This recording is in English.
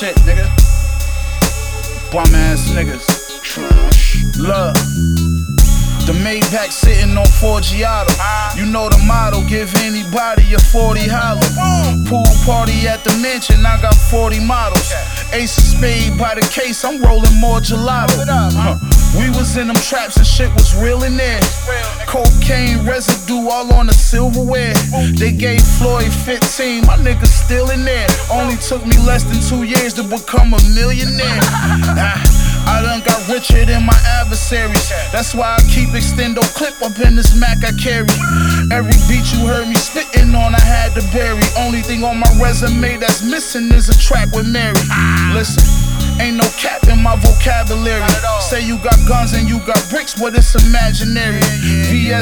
shit, nigga. Bum ass niggas. Look. The Maybach sitting on Forgiato. You know the motto, give anybody a 40 hollow. Pool party at the mansion, I got 40 models. Ace of spade by the case, I'm rolling more gelato. We was in them traps and shit was real in there. Cocaine residue all on the silverware. They gave Floyd 15, my niggas still in there. Only took me less than 2 years to become a millionaire. I done got richer than my adversaries. That's why I keep extendo clip up in this Mac I carry. Every beat you heard me spitting on, I had to bury. Only thing on my resume that's missing is a track with Mary. Listen, ain't no cap in my vocabulary. Say you got guns and you got bricks, but it's imaginary. VS